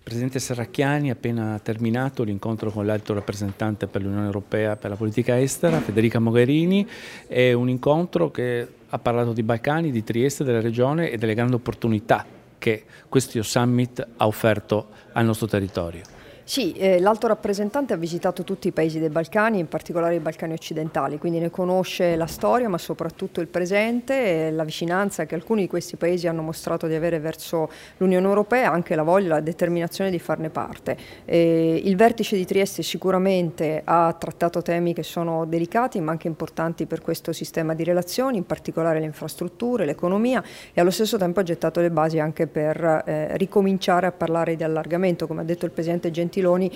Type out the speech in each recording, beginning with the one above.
Presidente Serracchiani ha appena terminato l'incontro con l'alto rappresentante per l'Unione Europea per la politica estera, Federica Mogherini. È un incontro che ha parlato di Balcani, di Trieste, della regione e delle grandi opportunità che questo summit ha offerto al nostro territorio. Sì, l'alto rappresentante ha visitato tutti i paesi dei Balcani, in particolare i Balcani occidentali, quindi ne conosce la storia ma soprattutto il presente e la vicinanza che alcuni di questi paesi hanno mostrato di avere verso l'Unione Europea, anche la voglia e la determinazione di farne parte. Il vertice di Trieste sicuramente ha trattato temi che sono delicati ma anche importanti per questo sistema di relazioni, in particolare le infrastrutture, l'economia, e allo stesso tempo ha gettato le basi anche per ricominciare a parlare di allargamento. Come ha detto il Presidente Gentiloni,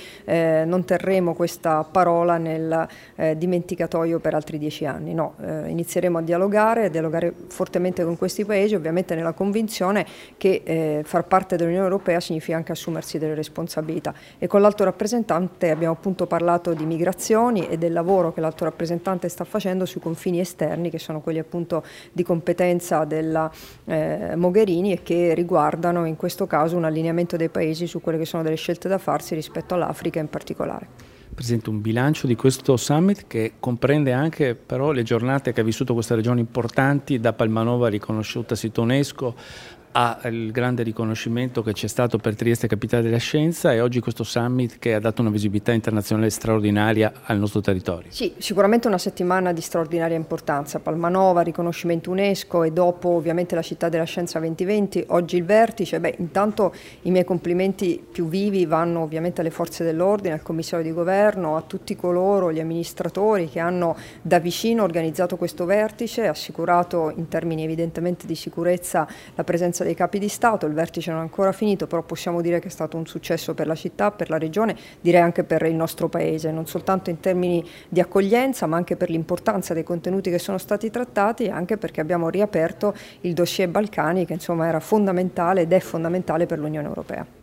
non terremo questa parola nel dimenticatoio per altri 10 anni. No, inizieremo a dialogare fortemente con questi paesi, ovviamente nella convinzione che far parte dell'Unione Europea significa anche assumersi delle responsabilità. E con l'alto rappresentante abbiamo appunto parlato di migrazioni e del lavoro che l'alto rappresentante sta facendo sui confini esterni, che sono quelli appunto di competenza della Mogherini e che riguardano in questo caso un allineamento dei paesi su quelle che sono delle scelte da farsi rispetto all'Africa in particolare. Presidente, un bilancio di questo summit che comprende anche però le giornate che ha vissuto questa regione importanti, da Palmanova riconosciuta sito UNESCO al grande riconoscimento che c'è stato per Trieste capitale della scienza, e oggi questo summit che ha dato una visibilità internazionale straordinaria al nostro territorio. Sì, sicuramente una settimana di straordinaria importanza. Palmanova, riconoscimento UNESCO e dopo ovviamente la città della scienza 2020, oggi il vertice. Intanto i miei complimenti più vivi vanno ovviamente alle forze dell'ordine, al commissario di governo, a tutti coloro, gli amministratori che hanno da vicino organizzato questo vertice, assicurato in termini evidentemente di sicurezza la presenza dei capi di Stato. Il vertice non è ancora finito, però possiamo dire che è stato un successo per la città, per la regione, direi anche per il nostro paese, non soltanto in termini di accoglienza ma anche per l'importanza dei contenuti che sono stati trattati, e anche perché abbiamo riaperto il dossier Balcani, che insomma era fondamentale ed è fondamentale per l'Unione Europea.